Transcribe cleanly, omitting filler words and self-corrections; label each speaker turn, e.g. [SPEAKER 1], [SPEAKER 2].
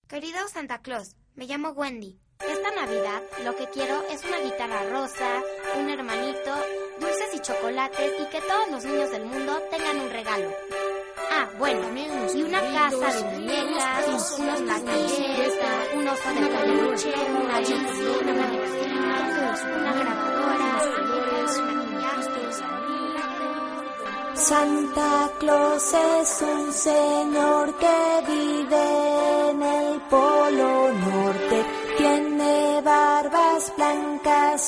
[SPEAKER 1] Querido Santa Claus, me llamo Wendy. Esta Navidad lo que quiero es una guitarra rosa, un hermanito, dulces y chocolates y que todos los niños del mundo tengan un regalo. Ah, bueno, y una casa de muñecas, unos maquilletas, un oso de peluche, una bicicleta, una grabadora,
[SPEAKER 2] Santa Claus es un señor que vive en el Polo Norte. Tiene barbas blancas